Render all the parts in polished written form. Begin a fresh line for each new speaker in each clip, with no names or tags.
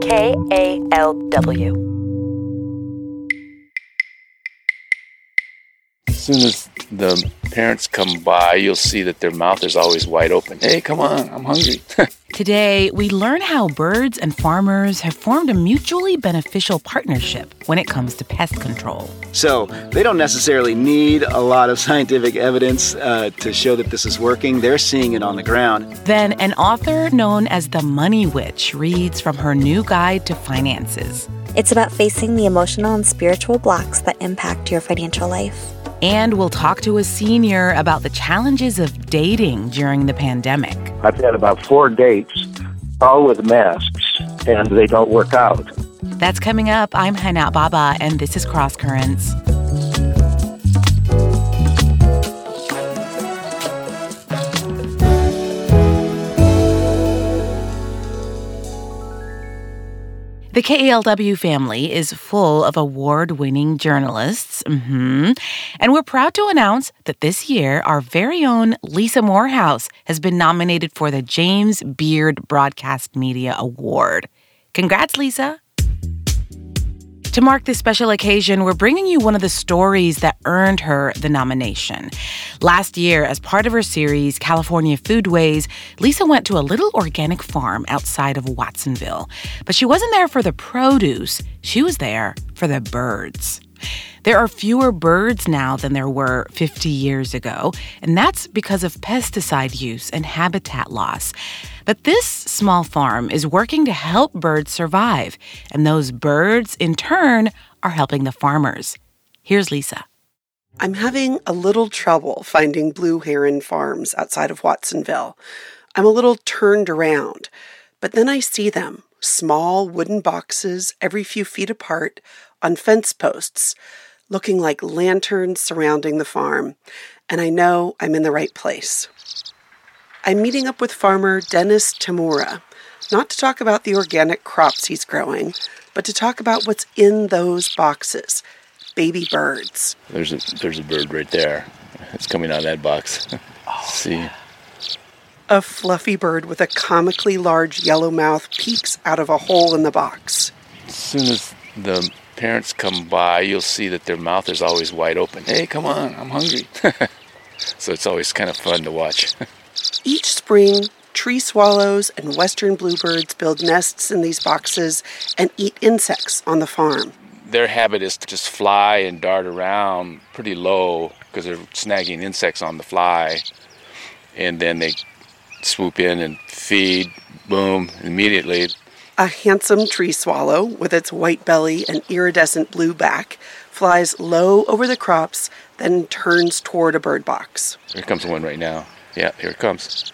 KALW.
As soon as the parents come by, you'll see that their mouth is always wide open. Hey, come on, I'm hungry.
Today, we learn how birds and farmers have formed a mutually beneficial partnership when it comes to pest control.
So they don't necessarily need a lot of scientific evidence to show that this is working. They're seeing it on the ground.
Then an author known as the Money Witch reads from her new guide to finances.
It's about facing the emotional and spiritual blocks that impact your financial life.
And we'll talk to a senior about the challenges of dating during the pandemic.
I've had about 4 dates, all with masks, and they don't work out.
That's coming up. I'm Hana Baba, and this is Cross Currents. The KALW family is full of award-winning journalists. And we're proud to announce that this year, our very own Lisa Morehouse has been nominated for the James Beard Broadcast Media Award. Congrats, Lisa. To mark this special occasion, we're bringing you one of the stories that earned her the nomination. Last year, as part of her series, California Foodways, Lisa went to a little organic farm outside of Watsonville. But she wasn't there for the produce. She was there for the birds. There are fewer birds now than there were 50 years ago, and that's because of pesticide use and habitat loss. But this small farm is working to help birds survive, and those birds, in turn, are helping the farmers. Here's Lisa.
I'm having a little trouble finding blue heron farms outside of Watsonville. I'm a little turned around, but then I see them, small wooden boxes every few feet apart on fence posts, looking like lanterns surrounding the farm, and I know I'm in the right place. I'm meeting up with farmer Dennis Tamura, not to talk about the organic crops he's growing, but to talk about what's in those boxes, baby birds.
There's a bird right there. It's coming out of that box. See?
A fluffy bird with a comically large yellow mouth peeks out of a hole in the box.
As soon as the parents come by, you'll see that their mouth is always wide open. Hey, come on, I'm hungry. So it's always kind of fun to watch.
Each spring, tree swallows and western bluebirds build nests in these boxes and eat insects on the farm.
Their habit is to just fly and dart around pretty low because they're snagging insects on the fly. And then they swoop in and feed, boom, immediately.
A handsome tree swallow with its white belly and iridescent blue back flies low over the crops, then turns toward a bird box.
Here comes one right now. Yeah, here it comes.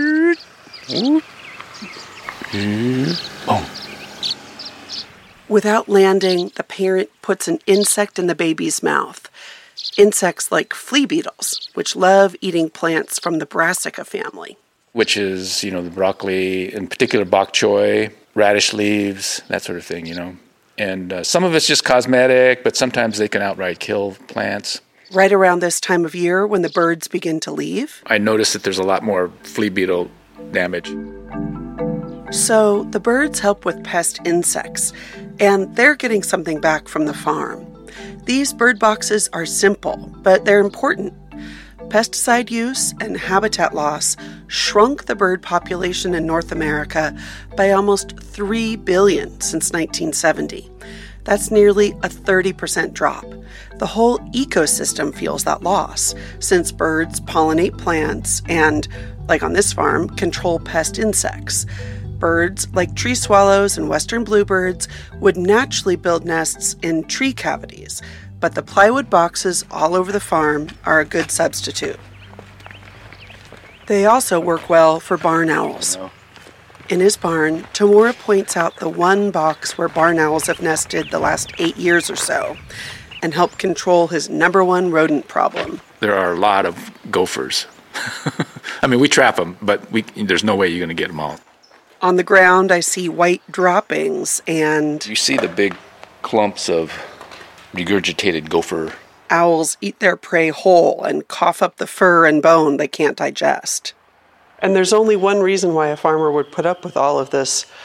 Boom.
Without landing, the parent puts an insect in the baby's mouth. Insects like flea beetles, which love eating plants from the Brassica family.
Which is, the broccoli, in particular bok choy, radish leaves, that sort of thing, And some of it's just cosmetic, but sometimes they can outright kill plants.
Right around this time of year when the birds begin to leave,
I noticed that there's a lot more flea beetle damage.
So the birds help with pest insects, and they're getting something back from the farm. These bird boxes are simple, but they're important. Pesticide use and habitat loss shrunk the bird population in North America by almost 3 billion since 1970. That's nearly a 30% drop. The whole ecosystem feels that loss, since birds pollinate plants and, like on this farm, control pest insects. Birds, like tree swallows and western bluebirds, would naturally build nests in tree cavities, but the plywood boxes all over the farm are a good substitute. They also work well for barn owls. In his barn, Tamura points out the one box where barn owls have nested the last 8 years or so and helped control his number one rodent problem.
There are a lot of gophers. I mean, we trap them, but there's no way you're going to get them all.
On the ground, I see white droppings and...
You see the big clumps of regurgitated gopher.
Owls eat their prey whole and cough up the fur and bone they can't digest. And there's only one reason why a farmer would put up with all of this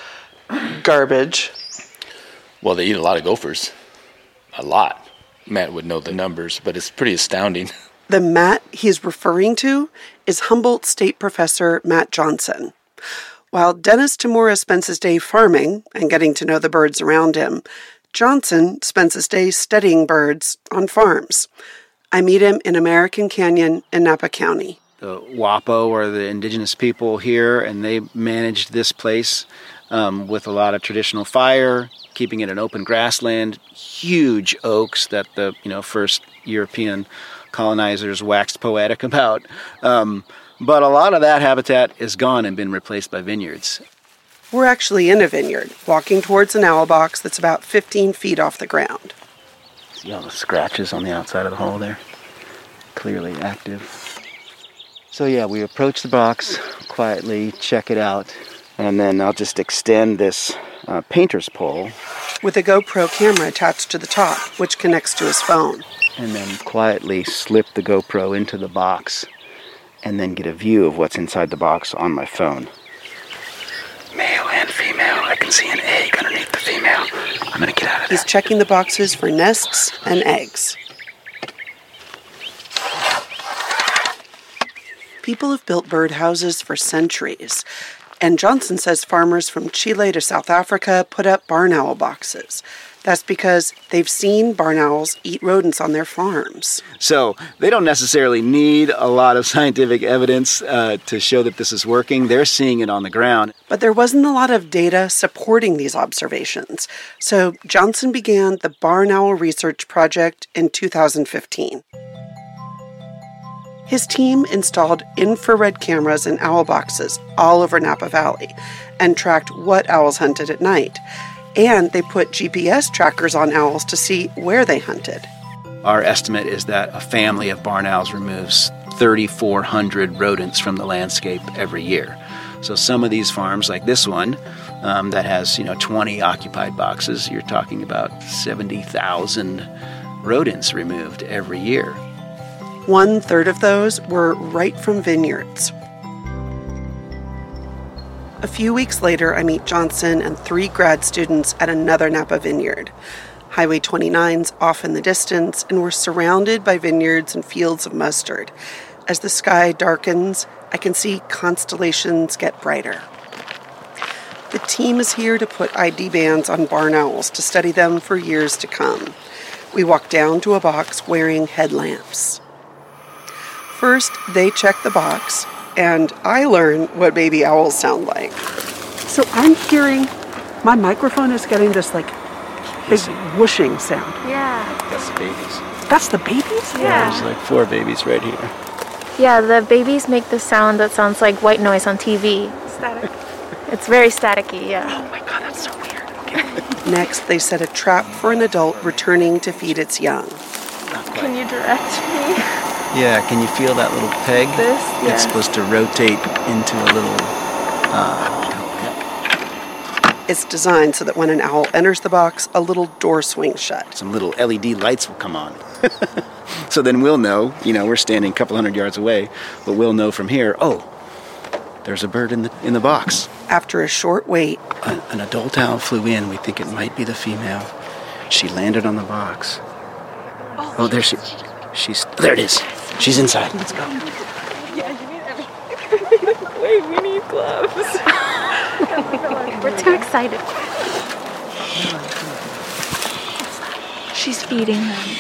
garbage.
Well, they eat a lot of gophers. A lot. Matt would know the numbers, but it's pretty astounding.
The Matt he's referring to is Humboldt State professor Matt Johnson. While Dennis Tamura spends his day farming and getting to know the birds around him, Johnson spends his day studying birds on farms. I meet him in American Canyon in Napa County.
The Wapo are the indigenous people here, and they managed this place with a lot of traditional fire, keeping it an open grassland, huge oaks that the first European colonizers waxed poetic about. But a lot of that habitat is gone and been replaced by vineyards.
We're actually in a vineyard, walking towards an owl box that's about 15 feet off the ground.
See all the scratches on the outside of the hole there? Clearly active. So yeah, we approach the box quietly, check it out, and then I'll just extend this painter's pole.
With a GoPro camera attached to the top, which connects to his phone.
And then quietly slip the GoPro into the box, and then get a view of what's inside the box on my phone. Male and female. I can see an egg underneath the female. I'm gonna get out of there.
He's checking the boxes for nests and eggs. People have built birdhouses for centuries, and Johnson says farmers from Chile to South Africa put up barn owl boxes. That's because they've seen barn owls eat rodents on their farms.
So they don't necessarily need a lot of scientific evidence to show that this is working. They're seeing it on the ground.
But there wasn't a lot of data supporting these observations. So Johnson began the Barn Owl Research Project in 2015. His team installed infrared cameras in owl boxes all over Napa Valley and tracked what owls hunted at night. And they put GPS trackers on owls to see where they hunted.
Our estimate is that a family of barn owls removes 3,400 rodents from the landscape every year. So some of these farms, like this one, that has 20 occupied boxes, you're talking about 70,000 rodents removed every year.
1/3 of those were right from vineyards. A few weeks later, I meet Johnson and 3 grad students at another Napa vineyard. Highway 29's off in the distance, and we're surrounded by vineyards and fields of mustard. As the sky darkens, I can see constellations get brighter. The team is here to put ID bands on barn owls to study them for years to come. We walk down to a box wearing headlamps. First, they check the box, and I learn what baby owls sound like. So I'm hearing, my microphone is getting this big whooshing sound.
Yeah.
That's the babies.
That's the babies?
Yeah.
There's 4 babies right here.
Yeah, the babies make the sound that sounds like white noise on TV.
Static.
It's very staticky, yeah.
Oh my God, that's so weird. Okay. Next, they set a trap for an adult returning to feed its young.
Can you direct me?
Yeah, can you feel that little peg?
This? Yeah.
It's supposed to rotate into a little...
It's designed so that when an owl enters the box, a little door swings shut.
Some little LED lights will come on. So then we'll know, we're standing a couple hundred yards away, but we'll know from here, there's a bird in the box.
After a short wait,
an adult owl flew in. We think it might be the female. She landed on the box. Oh, there there it is. She's inside. Let's go.
Yeah, you need everything. Wait, we need gloves. We're too excited. She's feeding them.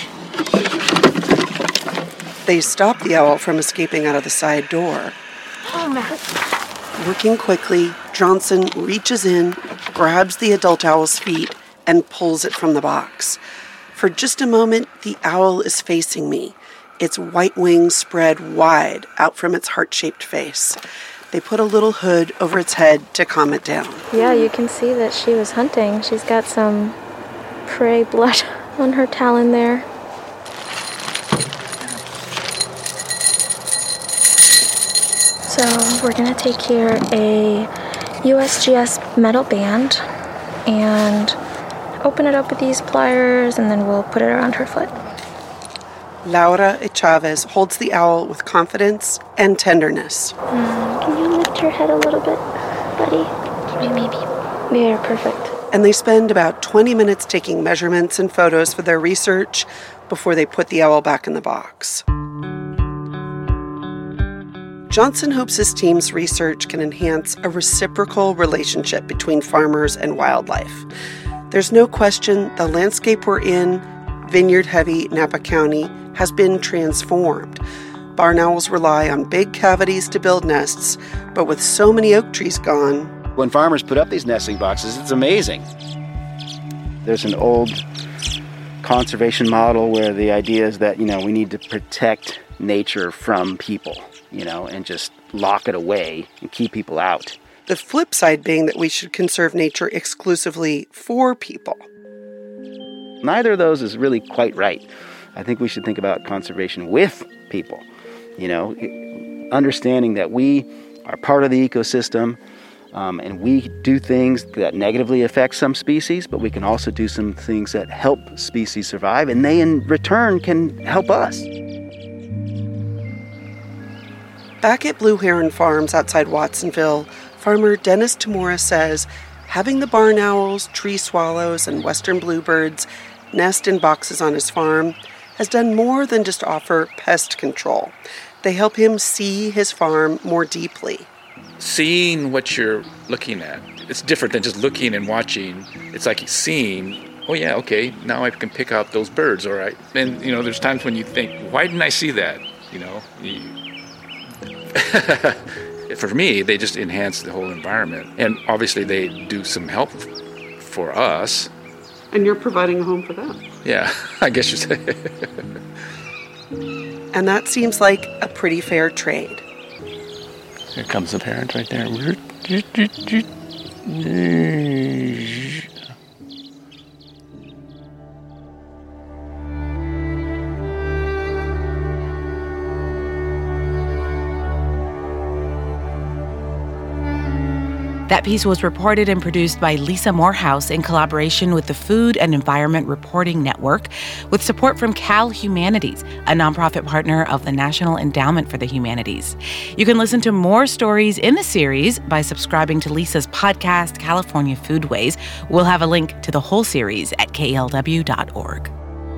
they stop the owl from escaping out of the side door.
Oh, man.
Working quickly, Johnson reaches in, grabs the adult owl's feet, and pulls it from the box. For just a moment, the owl is facing me, its white wings spread wide out from its heart-shaped face. They put a little hood over its head to calm it down.
Yeah, you can see that she was hunting. She's got some prey blood on her talon there. So we're going to take here a USGS metal band and open it up with these pliers, and then we'll put it around her foot.
Laura Chavez holds the owl with confidence and tenderness.
Can you lift her head a little bit, buddy? Maybe. They're perfect.
And they spend about 20 minutes taking measurements and photos for their research before they put the owl back in the box. Johnson hopes his team's research can enhance a reciprocal relationship between farmers and wildlife. There's no question the landscape we're in, vineyard-heavy Napa County, has been transformed. Barn owls rely on big cavities to build nests, but with so many oak trees gone...
When farmers put up these nesting boxes, it's amazing. There's an old conservation model where the idea is that, we need to protect nature from people, and just lock it away and keep people out.
The flip side being that we should conserve nature exclusively for people.
Neither of those is really quite right. I think we should think about conservation with people, understanding that we are part of the ecosystem, and we do things that negatively affect some species, but we can also do some things that help species survive, and they in return can help us.
Back at Blue Heron Farms outside Watsonville, farmer Dennis Tamura says having the barn owls, tree swallows, and western bluebirds nest in boxes on his farm has done more than just offer pest control. They help him see his farm more deeply.
Seeing what you're looking at, it's different than just looking and watching. It's like seeing, oh yeah, okay, now I can pick out those birds, all right. And, there's times when you think, why didn't I see that? For me, they just enhance the whole environment. And obviously they do some help for us.
And you're providing a home for them.
Yeah, I guess you say.
And that seems like a pretty fair trade.
Here comes the parent right there.
That piece was reported and produced by Lisa Morehouse in collaboration with the Food and Environment Reporting Network, with support from Cal Humanities, a nonprofit partner of the National Endowment for the Humanities. You can listen to more stories in the series by subscribing to Lisa's podcast, California Foodways. We'll have a link to the whole series at KALW.org.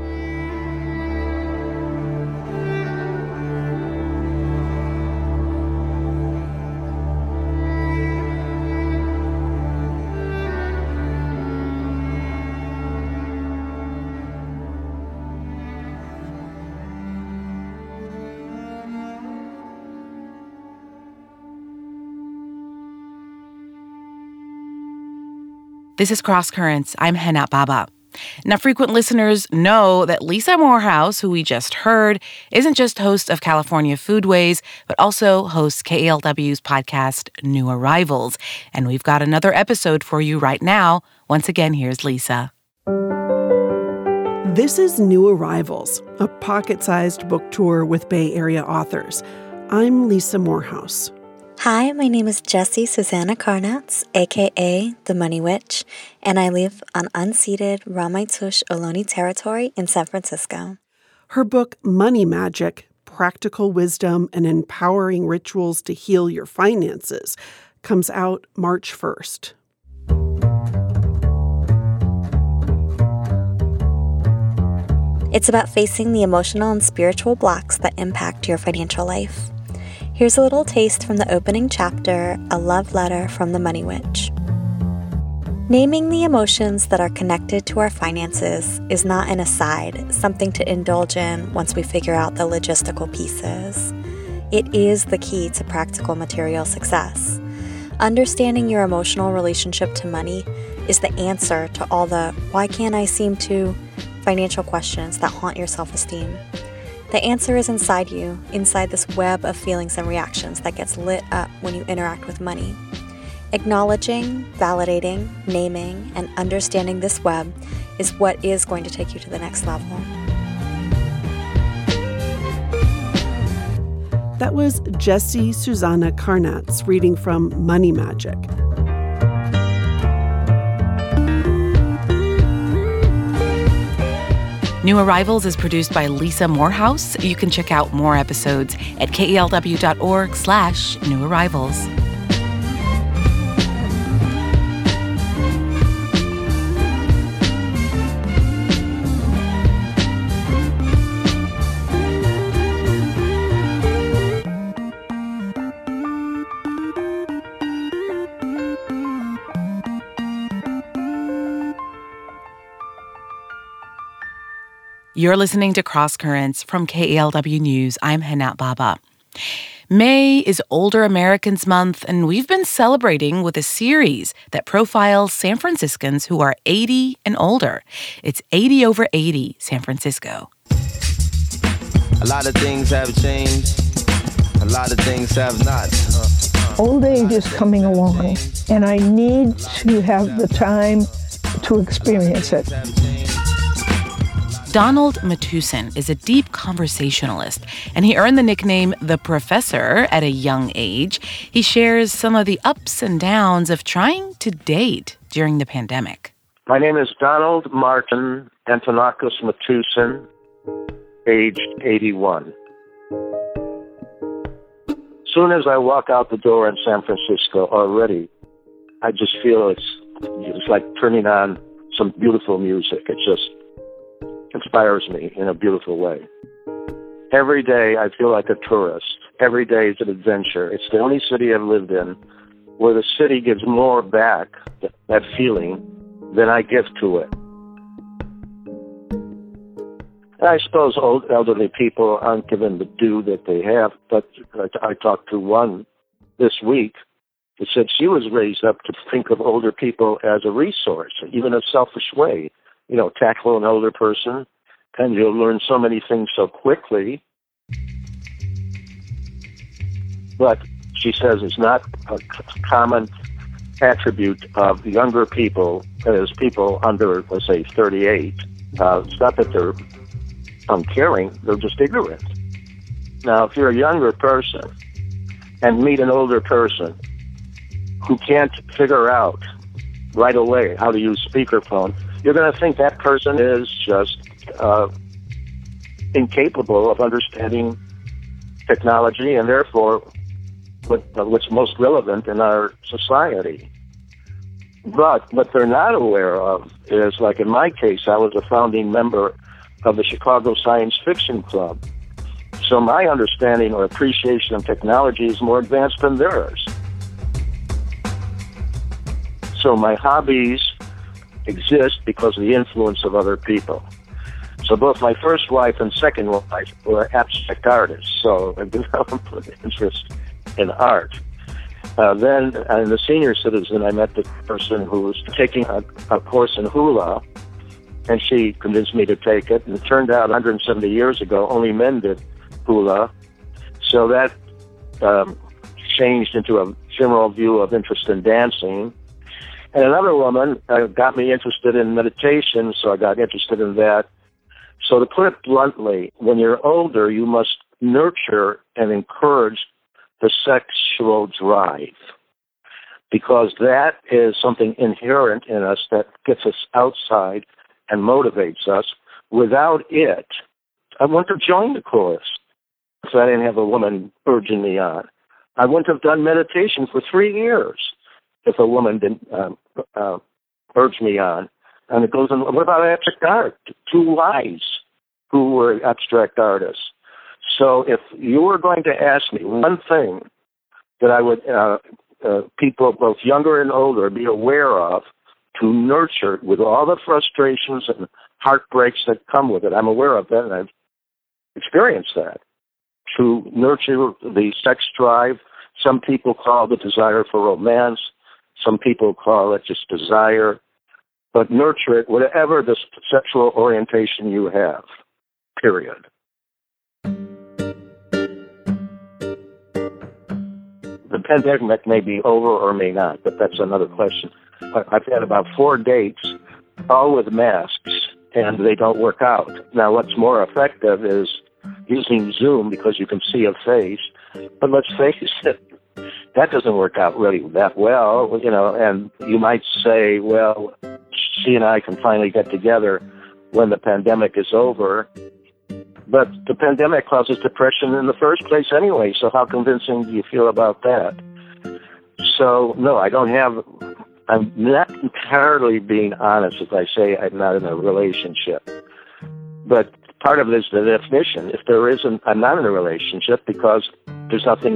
This is Cross Currents. I'm Henat Baba. Now, frequent listeners know that Lisa Morehouse, who we just heard, isn't just host of California Foodways, but also hosts KALW's podcast, New Arrivals. And we've got another episode for you right now. Once again, here's Lisa.
This is New Arrivals, a pocket-sized book tour with Bay Area authors. I'm Lisa Morehouse.
Hi, my name is Jessie Susanna Karnatz, a.k.a. The Money Witch, and I live on unceded Ramaytush Ohlone territory in San Francisco.
Her book, Money Magic, Practical Wisdom and Empowering Rituals to Heal Your Finances, comes out March 1st.
It's about facing the emotional and spiritual blocks that impact your financial life. Here's a little taste from the opening chapter, A Love Letter from the Money Witch. Naming the emotions that are connected to our finances is not an aside, something to indulge in once we figure out the logistical pieces. It is the key to practical material success. Understanding your emotional relationship to money is the answer to all the why can't I seem to financial questions that haunt your self-esteem. The answer is inside you, inside this web of feelings and reactions that gets lit up when you interact with money. Acknowledging, validating, naming, and understanding this web is what is going to take you to the next level.
That was Jessie Susanna Karnatz reading from Money Magic.
New Arrivals is produced by Lisa Morehouse. You can check out more episodes at KALW.org/newarrivals. You're listening to Cross Currents from KALW News. I'm Hannat Baba. May is Older Americans Month, and we've been celebrating with a series that profiles San Franciscans who are 80 and older. It's 80 over 80 San Francisco.
A lot of things have changed. A lot of things have not.
Old age is coming along, and I need to have the time to experience it.
Donald Matuson is a deep conversationalist, and he earned the nickname The Professor at a young age. He shares some of the ups and downs of trying to date during the pandemic.
My name is Donald Martin Antonakos Matuson, aged 81. Soon as I walk out the door in San Francisco already, I just feel it's like turning on some beautiful music. It just inspires me in a beautiful way. Every day I feel like a tourist. Every day is an adventure. It's the only city I've lived in where the city gives more back, that feeling, than I give to it. I suppose elderly people aren't given the due that they have, but I talked to one this week who said she was raised up to think of older people as a resource, even a selfish way. You know, tackle an older person, and you'll learn so many things so quickly. But she says it's not a common attribute of younger people, as people under, let's say, 38. It's not that they're uncaring, they're just ignorant. Now, if you're a younger person and meet an older person who can't figure out right away how to use speakerphone, you're going to think that person is just incapable of understanding technology and therefore what's most relevant in our society. But what they're not aware of is, like in my case, I was a founding member of the Chicago Science Fiction Club. So my understanding or appreciation of technology is more advanced than theirs. So my hobbies exist because of the influence of other people. So both my first wife and second wife were abstract artists, so I developed an interest in art. Then, in the senior citizen, I met the person who was taking a course in hula, and she convinced me to take it. And it turned out 170 years ago, only men did hula. So that changed into a general view of interest in dancing. And another woman got me interested in meditation, so I got interested in that. So to put it bluntly, when you're older, you must nurture and encourage the sexual drive, because that is something inherent in us that gets us outside and motivates us. Without it, I wouldn't have joined the chorus if I didn't have a woman urging me on. I wouldn't have done meditation for 3 years if a woman didn't urge me on. And it goes on, what about abstract art? Two wives who were abstract artists. So if you were going to ask me one thing that I would, people both younger and older, be aware of to nurture with all the frustrations and heartbreaks that come with it, I'm aware of that and I've experienced that, to nurture the sex drive. Some people call the desire for romance. Some people call it just desire. But nurture it, whatever the sexual orientation you have, period. The pandemic may be over or may not, but that's another question. I've had about 4 dates, all with masks, and they don't work out. Now, what's more effective is using Zoom because you can see a face. But let's face it, that doesn't work out really that well, you know, and you might say, well, she and I can finally get together when the pandemic is over. But the pandemic causes depression in the first place anyway, so how convincing do you feel about that? So, no, I'm not entirely being honest if I say I'm not in a relationship. But part of it is the definition. If there isn't, I'm not in a relationship because there's nothing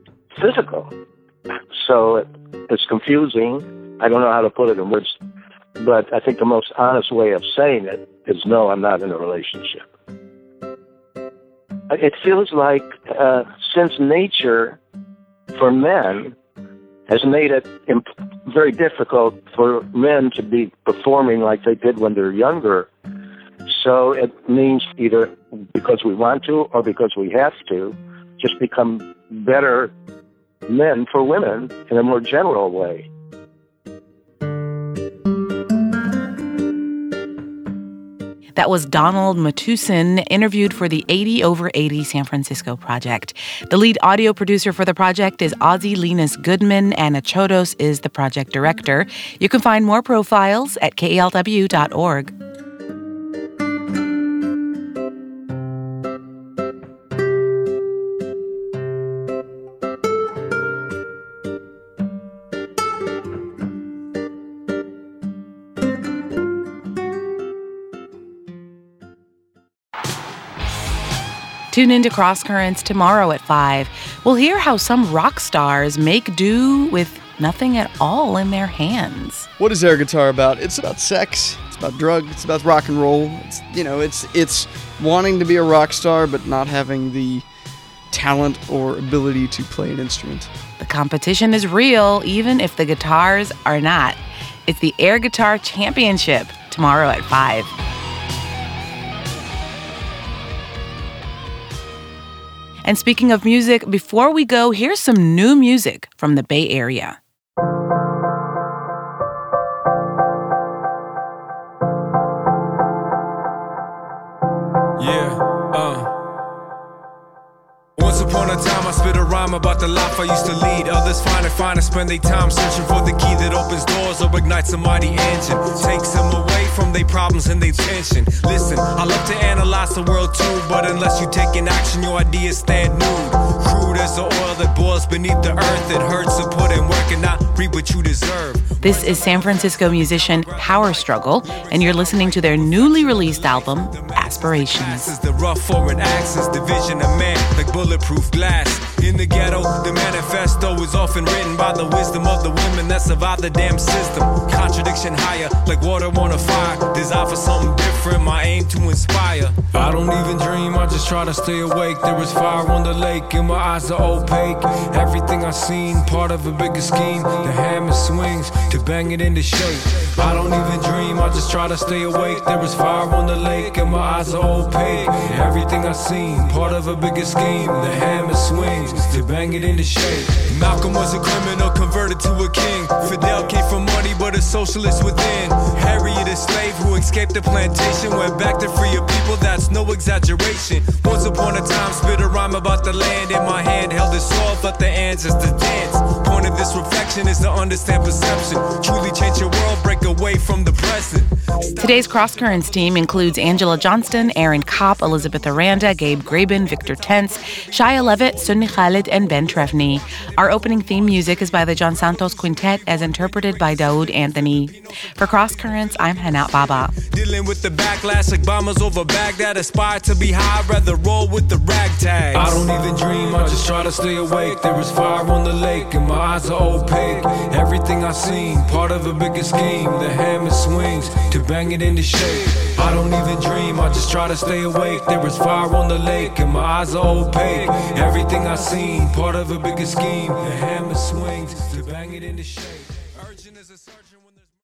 physical. So it's confusing. I don't know how to put it in words But I think the most honest way of saying it is, no, I'm not in a relationship. It feels like since nature for men has made it very difficult for men to be performing like they did when they're younger. So it means either because we want to or because we have to, just become better men for women in a more general way.
That was Donald Matusin, interviewed for the 80 over 80 San Francisco project. The lead audio producer for the project is Ozzy Linus Goodman. Anna Chodos is the project director. You can find more profiles at KALW.org. Tune into Cross Currents tomorrow at 5. We'll hear how some rock stars make do with nothing at all in their hands.
What is air guitar about? It's about sex. It's about drugs. It's about rock and roll. It's wanting to be a rock star but not having the talent or ability to play an instrument.
The competition is real, even if the guitars are not. It's the Air Guitar Championship tomorrow at 5. And speaking of music, before we go, here's some new music from the Bay Area.
Once upon a time I spit a rhyme about the life I used to lead. Others find and spend their time searching for the key that opens doors or ignites a mighty engine. Takes them away from their problems and their tension. Listen, I love to analyze the world too, but unless you take an action, your ideas stand nude. Crude as the oil that boils beneath the earth. It hurts to put in work and not reap what you deserve.
This is San Francisco musician Power Struggle, and you're listening to their newly released album, Aspirations.
The rough foreign axis, division of man like bulletproof glass. In the ghetto, the manifesto is often written by the wisdom of the women that survive the damn system. Contradiction higher, like water on a fire. Desire for something different, my aim to inspire. I don't even dream, I just try to stay awake. There is fire on the lake and my eyes are opaque. Everything I've seen, part of a bigger scheme. The hammer swings to bang it into shape. I don't even dream, I just try to stay awake. There is fire on the lake and my eyes are opaque. Everything I've seen, part of a bigger scheme. The hammer swings to bang it into shape. Malcolm was a criminal converted to a king. Fidel came from money but a socialist within. Harriet, a slave who escaped the plantation, went back to free a people, that's no exaggeration. Once upon a time spit a rhyme about the land. In my hand held a sword, let the ancestors dance. Point of this reflection is to understand perception. Truly change your world, break away from the present.
Today's Cross Currents team includes Angela Johnston, Aaron Kopp, Elizabeth Aranda, Gabe Graben, Victor Tense, Shia Levitt, Sunni Khalid, and Ben Trefny. Our opening theme music is by the John Santos Quintet as interpreted by Daoud Anthony. For Cross Currents, I'm Hanat Baba.
Dealing with the backlash like bombers over Baghdad. Aspire to be high, rather roll with the ragtags. I don't even dream, I just try to stay awake. There is fire on the lake and my eyes are opaque. Everything I've seen, part of a bigger scheme. The hammer swings to bang it into shape. I don't even dream, I just try to stay awake. There is fire on the lake and my eyes are opaque. Everything I've seen, part of a bigger scheme. The hammer swings to bang it into shape. Urgent as a surgeon when there's